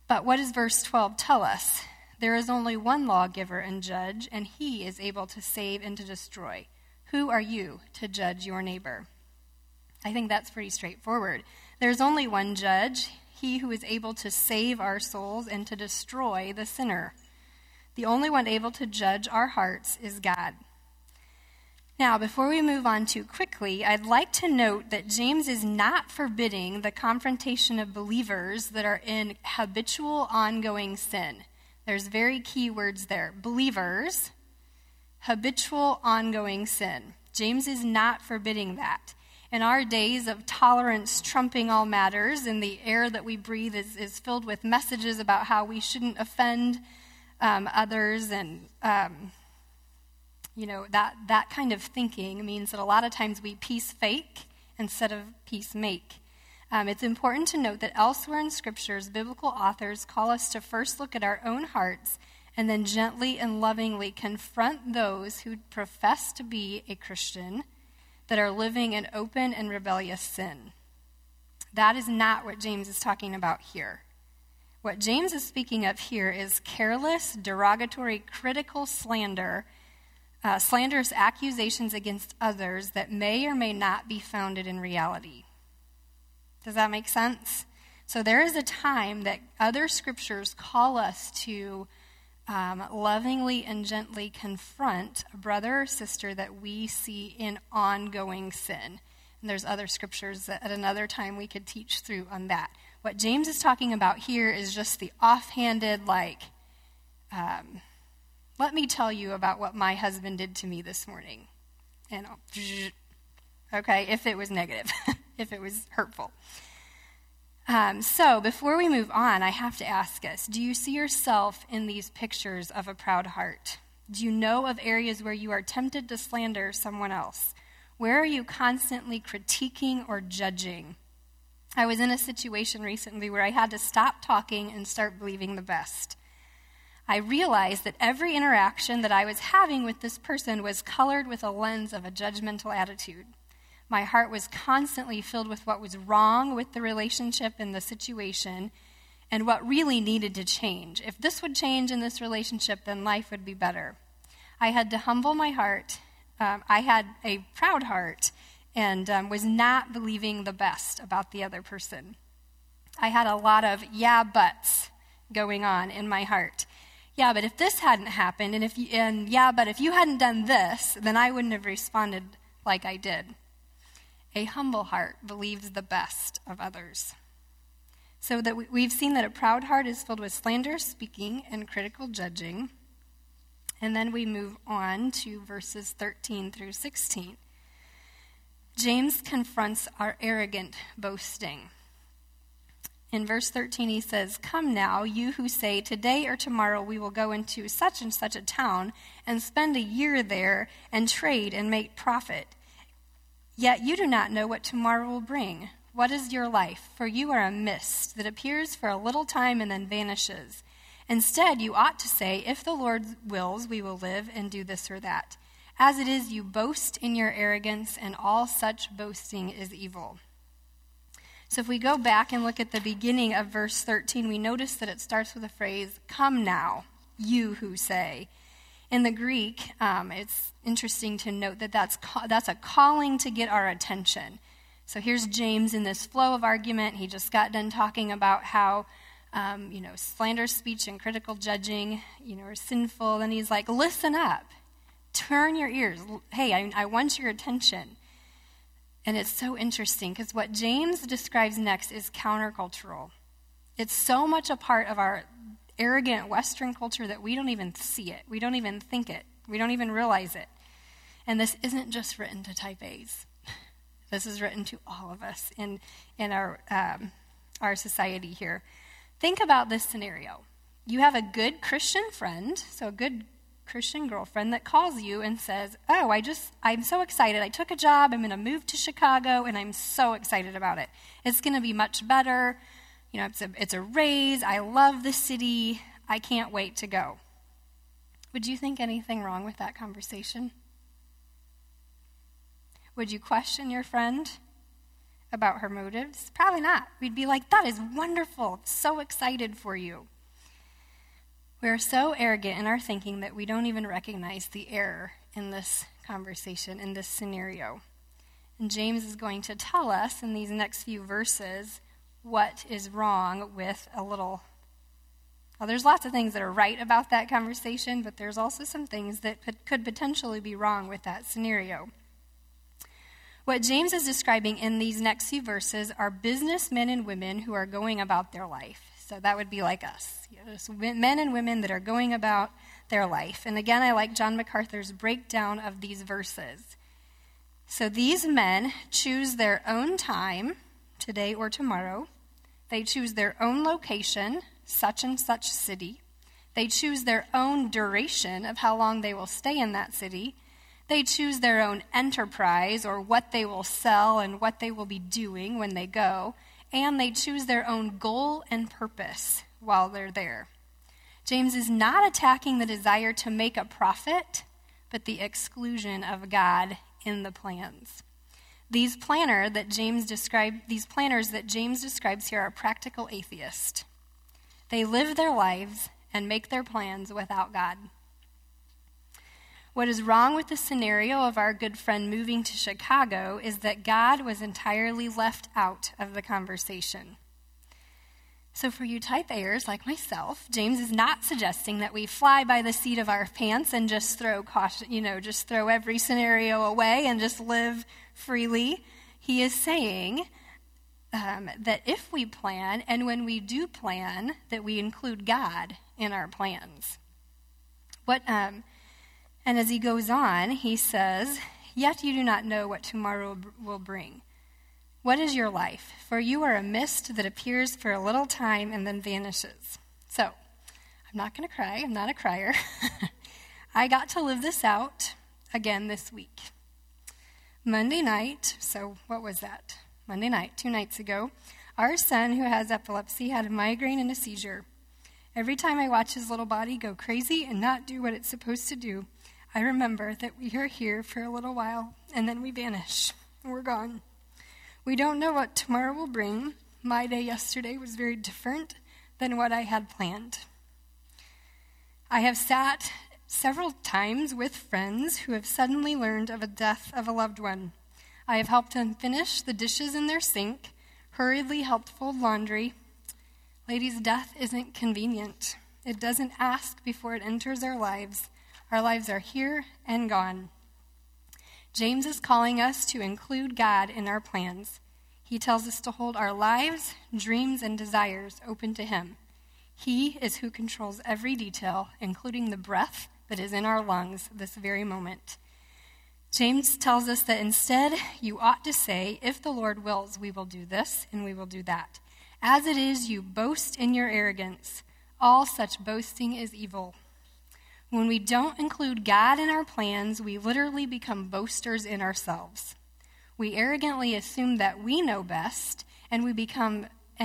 But what does verse 12 tell us? There is only one lawgiver and judge, and he is able to save and to destroy. Who are you to judge your neighbor? I think that's pretty straightforward. There's only one judge, he who is able to save our souls and to destroy the sinner. The only one able to judge our hearts is God. Now, before we move on too quickly, I'd like to note that James is not forbidding the confrontation of believers that are in habitual, ongoing sin. There's very key words there. Believers, habitual, ongoing sin. James is not forbidding that. In our days of tolerance trumping all matters, and the air that we breathe is filled with messages about how we shouldn't offend others, and that kind of thinking means that a lot of times we peace fake instead of peace make. It's important to note that elsewhere in Scriptures, biblical authors call us to first look at our own hearts and then gently and lovingly confront those who profess to be a Christian that are living in open and rebellious sin. That is not what James is talking about here. What James is speaking of here is careless, derogatory, critical slander, slanderous accusations against others that may or may not be founded in reality. Does that make sense? So there is a time that other scriptures call us to lovingly and gently confront a brother or sister that we see in ongoing sin. And there's other scriptures that at another time we could teach through on that. What James is talking about here is just the offhanded, let me tell you about what my husband did to me this morning. And okay, if it was negative, if it was hurtful. So before we move on, I have to ask us, do you see yourself in these pictures of a proud heart? Do you know of areas where you are tempted to slander someone else? Where are you constantly critiquing or judging? I was in a situation recently where I had to stop talking and start believing the best. I realized that every interaction that I was having with this person was colored with a lens of a judgmental attitude. My heart was constantly filled with what was wrong with the relationship and the situation and what really needed to change. If this would change in this relationship, then life would be better. I had to humble my heart. I had a proud heart and was not believing the best about the other person. I had a lot of yeah buts going on in my heart. Yeah, but if this hadn't happened, and if you hadn't done this, then I wouldn't have responded like I did. A humble heart believes the best of others. So that we've seen that a proud heart is filled with slanderous speaking and critical judging. And then we move on to verses 13 through 16. James confronts our arrogant boasting. In verse 13 he says, "Come now, you who say, today or tomorrow we will go into such and such a town and spend a year there and trade and make profit. Yet you do not know what tomorrow will bring. What is your life? For you are a mist that appears for a little time and then vanishes. Instead, you ought to say, if the Lord wills, we will live and do this or that. As it is, you boast in your arrogance, and all such boasting is evil." So if we go back and look at the beginning of verse 13, we notice that it starts with the phrase, "Come now, you who say." In the Greek, it's interesting to note that that's a calling to get our attention. So here's James in this flow of argument. He just got done talking about how, slanderous speech and critical judging, are sinful. And he's like, listen up. Turn your ears. Hey, I want your attention. And it's so interesting because what James describes next is countercultural. It's so much a part of our arrogant Western culture that we don't even see it. We don't even think it. We don't even realize it. And this isn't just written to type A's. This is written to all of us in our society here. Think about this scenario. You have a good Christian friend, so a good Christian girlfriend that calls you and says, I'm so excited. I took a job. I'm going to move to Chicago, and I'm so excited about it. It's going to be much better. It's a raise. I love the city. I can't wait to go. Would you think anything wrong with that conversation? Would you question your friend? about her motives? Probably not. We'd be like, that is wonderful. So excited for you. We're so arrogant in our thinking that we don't even recognize the error in this conversation, in this scenario. And James is going to tell us in these next few verses what is wrong with well, there's lots of things that are right about that conversation, but there's also some things that could potentially be wrong with that scenario. What James is describing in these next few verses are businessmen and women who are going about their life. So that would be like us, just men and women that are going about their life. And again, I like John MacArthur's breakdown of these verses. So these men choose their own time, today or tomorrow. They choose their own location, such and such city. They choose their own duration of how long they will stay in that city. They choose their own enterprise, or what they will sell and what they will be doing when they go. And they choose their own goal and purpose while they're there. James is not attacking the desire to make a profit, but the exclusion of God in the plans. These planners that James describes here are practical atheists. They live their lives and make their plans without God. What is wrong with the scenario of our good friend moving to Chicago is that God was entirely left out of the conversation. So for you type A's like myself, James is not suggesting that we fly by the seat of our pants and just throw every scenario away and just live freely. He is saying that if we plan, and when we do plan, that we include God in our plans. And as he goes on, he says, "Yet you do not know what tomorrow will bring. What is your life? For you are a mist that appears for a little time and then vanishes." So, I'm not going to cry. I'm not a crier. I got to live this out again this week. Monday night, so what was that? Monday night, 2 nights ago, our son, who has epilepsy, had a migraine and a seizure. Every time I watch his little body go crazy and not do what it's supposed to do, I remember that we are here for a little while, and then we vanish. We're gone. We don't know what tomorrow will bring. My day yesterday was very different than what I had planned. I have sat several times with friends who have suddenly learned of a death of a loved one. I have helped them finish the dishes in their sink, hurriedly helped fold laundry. Ladies, death isn't convenient. It doesn't ask before it enters our lives. Our lives are here and gone. James is calling us to include God in our plans. He tells us to hold our lives, dreams, and desires open to Him. He is who controls every detail, including the breath that is in our lungs this very moment. James tells us that instead, you ought to say, if the Lord wills, we will do this and we will do that. As it is, you boast in your arrogance. All such boasting is evil. When we don't include God in our plans, we literally become boasters in ourselves. We arrogantly assume that we know best, and we become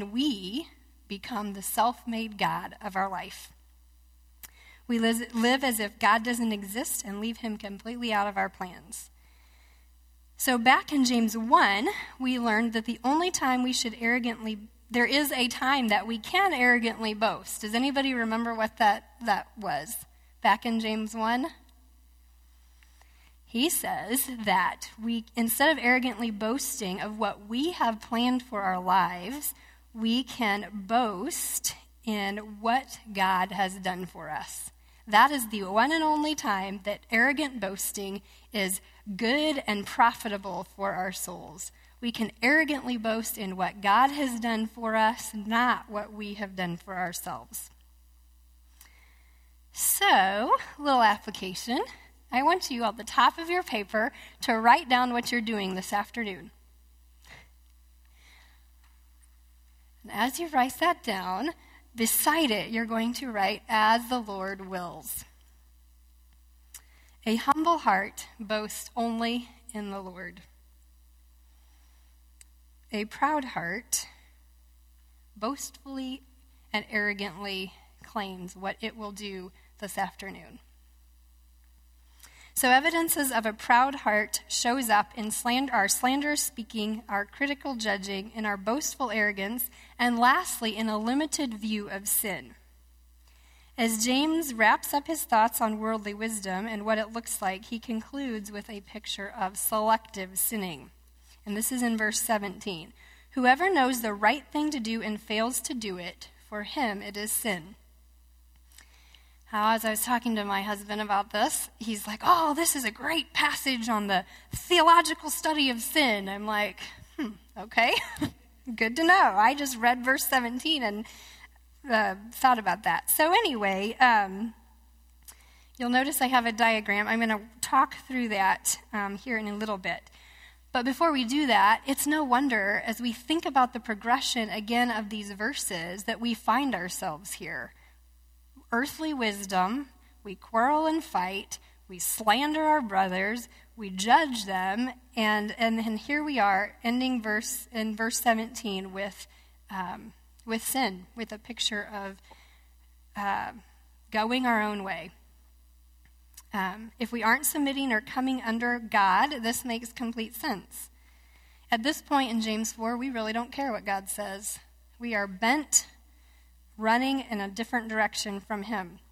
the self-made God of our life. We live as if God doesn't exist and leave Him completely out of our plans. So back in James 1, we learned that the only time there is a time that we can arrogantly boast. Does anybody remember what that was? Back in James 1, he says that instead of arrogantly boasting of what we have planned for our lives, we can boast in what God has done for us. That is the one and only time that arrogant boasting is good and profitable for our souls. We can arrogantly boast in what God has done for us, not what we have done for ourselves. So, a little application. I want you at the top of your paper to write down what you're doing this afternoon. And as you write that down, beside it, you're going to write, "As the Lord wills." A humble heart boasts only in the Lord. A proud heart boastfully and arrogantly claims what it will do this afternoon. So evidences of a proud heart shows up in our slanderous speaking, our critical judging, in our boastful arrogance, and lastly, in a limited view of sin. As James wraps up his thoughts on worldly wisdom and what it looks like, he concludes with a picture of selective sinning. And this is in verse 17. Whoever knows the right thing to do and fails to do it, for him it is sin. As I was talking to my husband about this, he's like, oh, this is a great passage on the theological study of sin. I'm like, okay, good to know. I just read verse 17 and thought about that. So anyway, you'll notice I have a diagram. I'm going to talk through that here in a little bit. But before we do that, it's no wonder, as we think about the progression again of these verses, that we find ourselves here. Earthly wisdom, we quarrel and fight, we slander our brothers, we judge them, and here we are ending in verse 17 with sin, with a picture of going our own way. If we aren't submitting or coming under God, this makes complete sense. At this point in James 4, we really don't care what God says. We are bent, running in a different direction from him.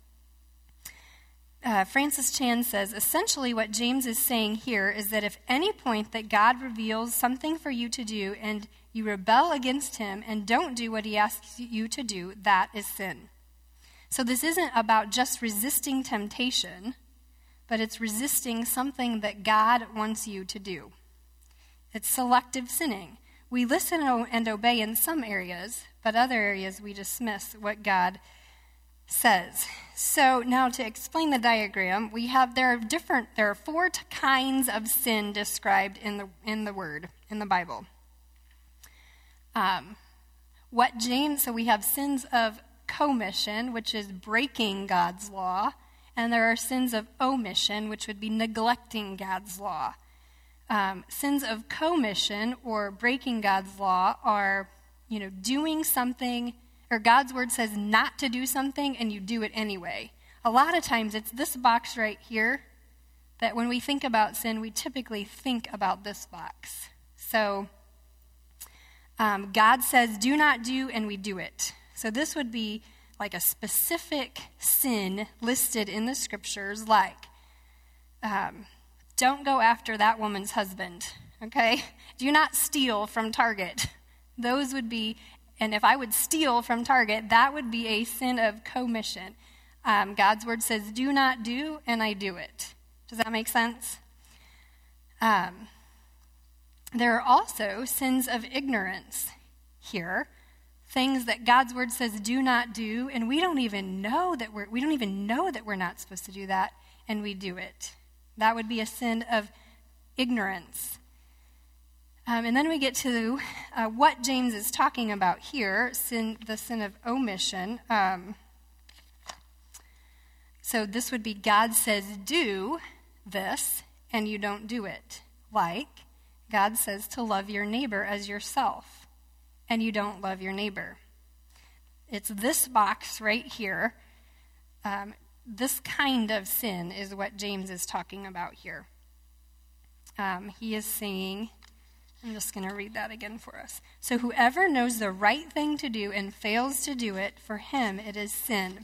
Francis Chan says, essentially what James is saying here is that if any point that God reveals something for you to do and you rebel against him and don't do what he asks you to do, that is sin. So this isn't about just resisting temptation, but it's resisting something that God wants you to do. It's selective sinning. We listen and obey in some areas, but other areas we dismiss what God says. So now to explain the diagram, there are four kinds of sin described in the Word, in the Bible. So we have sins of commission, which is breaking God's law, and there are sins of omission, which would be neglecting God's law. Sins of commission or breaking God's law are, doing something, or God's word says not to do something and you do it anyway. A lot of times it's this box right here that when we think about sin, we typically think about this box. So God says do not do and we do it. So this would be like a specific sin listed in the scriptures, like don't go after that woman's husband, okay? Do not steal from Target. Those would be, and if I would steal from Target, that would be a sin of commission. God's word says do not do, and I do it. Does that make sense? There are also sins of ignorance here. Things that God's word says do not do, and we don't even know that we're not supposed to do that, and we do it. That would be a sin of ignorance. And then we get to what James is talking about here, the sin of omission. So this would be God says do this, and you don't do it. Like God says to love your neighbor as yourself, and you don't love your neighbor. It's this box right here. This kind of sin is what James is talking about here. He is saying, I'm just going to read that again for us. So whoever knows the right thing to do and fails to do it, for him it is sin.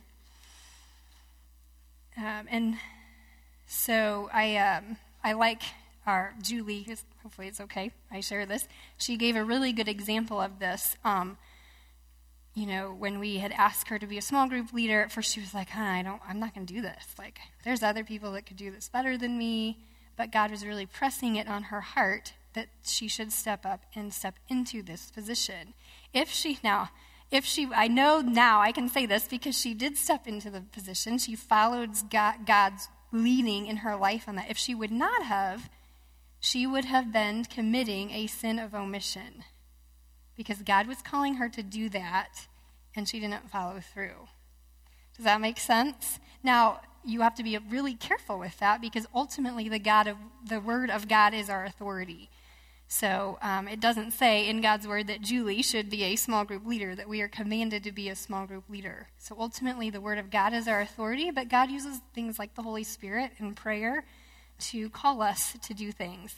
And so I like our Julie, hopefully it's okay, I share this. She gave a really good example of this. When we had asked her to be a small group leader, at first she was like, I'm not going to do this. Like, there's other people that could do this better than me. But God was really pressing it on her heart that she should step up and step into this position. I know now I can say this because she did step into the position. She followed God's leading in her life on that. If she would not have, she would have been committing a sin of omission because God was calling her to do that, and she didn't follow through. Does that make sense? Now, you have to be really careful with that because ultimately the Word of God is our authority. So it doesn't say in God's Word that Julie should be a small group leader, that we are commanded to be a small group leader. So ultimately the Word of God is our authority, but God uses things like the Holy Spirit and prayer to call us to do things.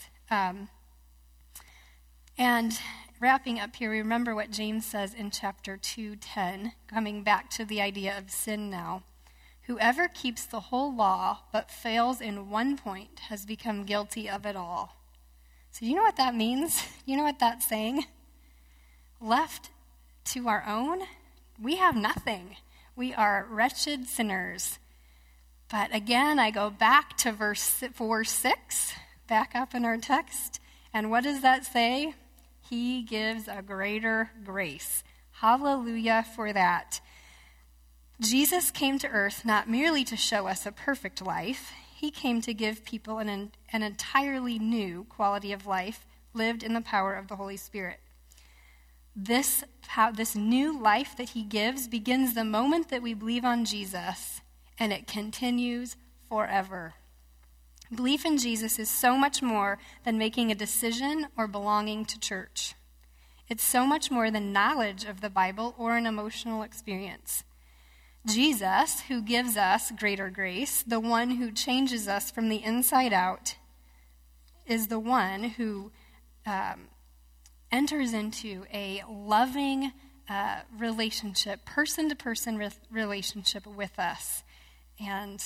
And wrapping up here, remember what James says in chapter 2:10, coming back to the idea of sin now. Whoever keeps the whole law but fails in one point has become guilty of it all. So do you know what that means? You know what that's saying? Left to our own, we have nothing. We are wretched sinners. But again, I go back to verse 4:6, back up in our text. And what does that say? He gives a greater grace. Hallelujah for that. Jesus came to earth not merely to show us a perfect life. He came to give people an entirely new quality of life lived in the power of the Holy Spirit. This new life that he gives begins the moment that we believe on Jesus, and it continues forever. Belief in Jesus is so much more than making a decision or belonging to church. It's so much more than knowledge of the Bible or an emotional experience. Jesus, who gives us greater grace, the one who changes us from the inside out, is the one who enters into a loving relationship, person-to-person relationship with us. And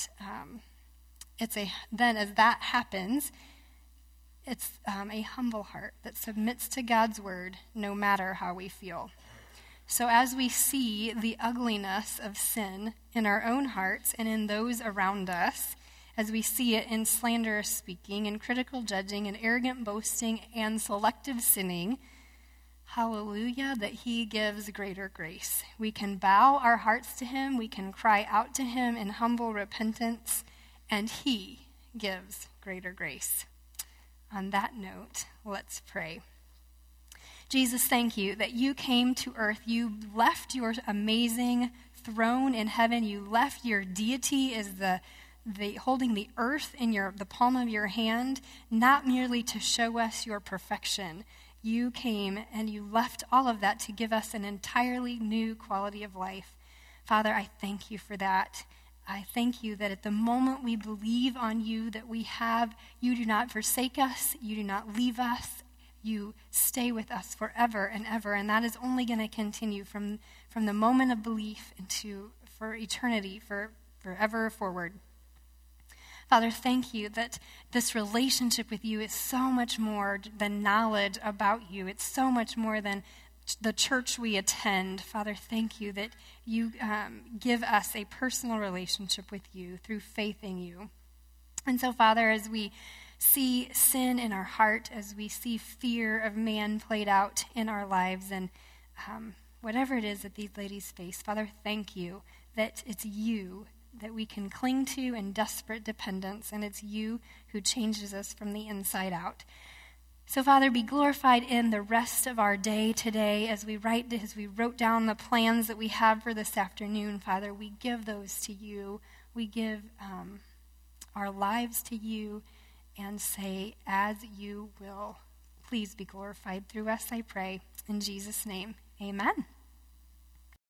then as that happens, it's a humble heart that submits to God's word no matter how we feel. So as we see the ugliness of sin in our own hearts and in those around us, as we see it in slanderous speaking and critical judging and arrogant boasting and selective sinning, hallelujah, that he gives greater grace. We can bow our hearts to him, we can cry out to him in humble repentance, and he gives greater grace. On that note, let's pray. Jesus, thank you that you came to earth. You left your amazing throne in heaven. You left your deity as the holding the earth in the palm of your hand, not merely to show us your perfection. You came and you left all of that to give us an entirely new quality of life. Father, I thank you for that. I thank you that at the moment we believe on you, that you do not forsake us, you do not leave us, you stay with us forever and ever, and that is only going to continue from the moment of belief for eternity, forever forward. Father, thank you that this relationship with you is so much more than knowledge about you. It's so much more than the church we attend. Father, thank you that you give us a personal relationship with you through faith in you. And so, Father, as we see sin in our heart, as we see fear of man played out in our lives, and whatever it is that these ladies face, Father, thank you that it's you that we can cling to in desperate dependence, and it's you who changes us from the inside out. So, Father, be glorified in the rest of our day today as we wrote down the plans that we have for this afternoon. Father, we give those to you. We give our lives to you and say, as you will. Please be glorified through us, I pray. In Jesus' name, amen.